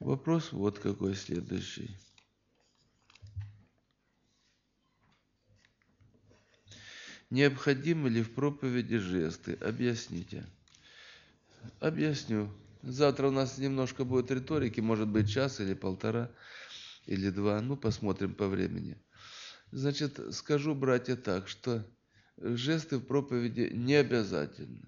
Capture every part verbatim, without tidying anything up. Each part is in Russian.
Вопрос вот какой следующий. Необходимы ли в проповеди жесты? Объясните. Объясню. Завтра у нас немножко будет риторики, может быть час или полтора, или два. Ну, посмотрим по времени. Значит, скажу, братья, так, что жесты в проповеди не обязательны.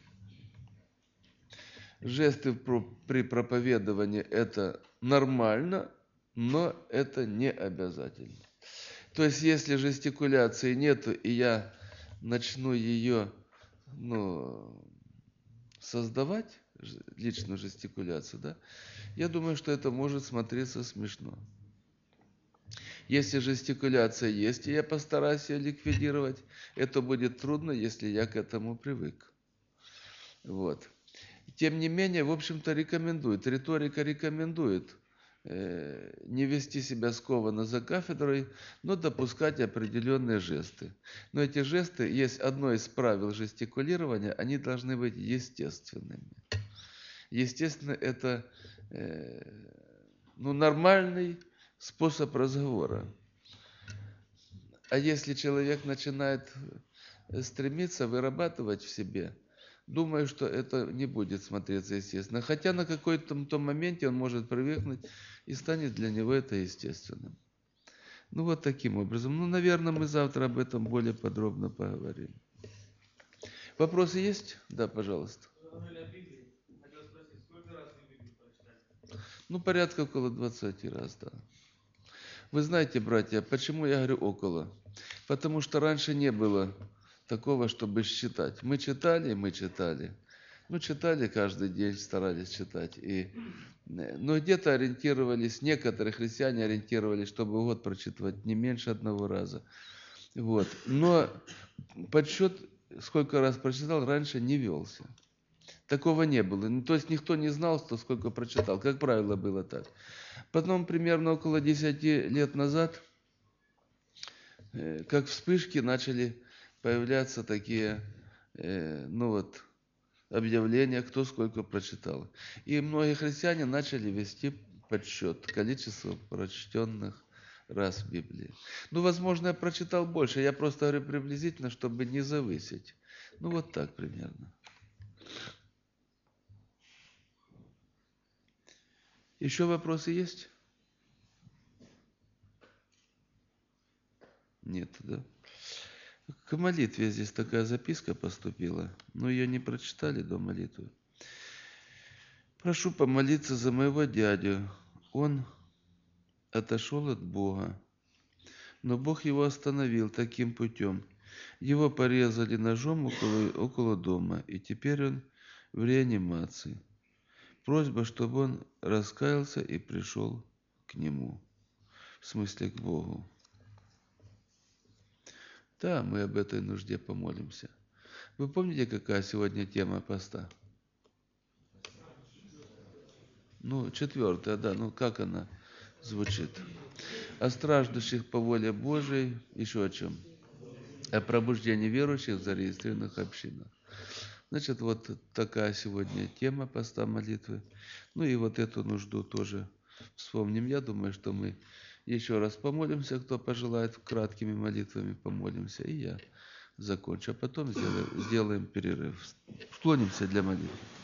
Жесты при проповедовании – это нормально, но это не обязательно. То есть, если жестикуляции нету, и я начну ее ну, создавать, личную жестикуляцию, да, я думаю, что это может смотреться смешно. Если жестикуляция есть, и я постараюсь ее ликвидировать, это будет трудно, если я к этому привык. Вот. Тем не менее, в общем-то, рекомендует, риторика рекомендует э, не вести себя скованно за кафедрой, но допускать определенные жесты. Но эти жесты, есть одно из правил жестикулирования, они должны быть естественными. Естественно, это э, ну, нормальный способ разговора. А если человек начинает стремиться вырабатывать в себе, думаю, что это не будет смотреться естественно. Хотя на какой-то том моменте он может привыкнуть и станет для него это естественным. Ну вот таким образом. Ну, наверное, мы завтра об этом более подробно поговорим. Вопросы есть? Да, пожалуйста. Ну, порядка около двадцати раз, да. Вы знаете, братья, почему я говорю около? Потому что раньше не было такого, чтобы считать. Мы читали, мы читали. Ну, читали каждый день, старались читать. И, но где-то ориентировались, некоторые христиане ориентировались, чтобы год прочитывать не меньше одного раза. Вот. Но подсчет, сколько раз прочитал, раньше не велся. Такого не было. То есть никто не знал, кто сколько прочитал. Как правило, было так. Потом, примерно около десяти лет назад, как вспышки, начали появляться такие, ну вот, объявления, кто сколько прочитал. И многие христиане начали вести подсчет количества прочтенных раз в Библии. Ну, возможно, я прочитал больше, я просто говорю приблизительно, чтобы не завысить. Ну, вот так примерно. Еще вопросы есть? Нет, да? К молитве здесь такая записка поступила, но ее не прочитали до молитвы. Прошу помолиться за моего дядю. Он отошел от Бога, но Бог его остановил таким путем. Его порезали ножом около, около дома, и теперь он в реанимации. Просьба, чтобы он раскаялся и пришел к нему, в смысле к Богу. Да, мы об этой нужде помолимся. Вы помните, какая сегодня тема поста? Ну, четвертая, да, ну как она звучит? О страждущих по воле Божией, еще о чем? О пробуждении верующих в зарегистрированных общинах. Значит, вот такая сегодня тема поста молитвы. Ну и вот эту нужду тоже вспомним. Я думаю, что мы еще раз помолимся, кто пожелает, краткими молитвами помолимся, и я закончу. А потом сделаем, сделаем перерыв. Склонимся для молитвы.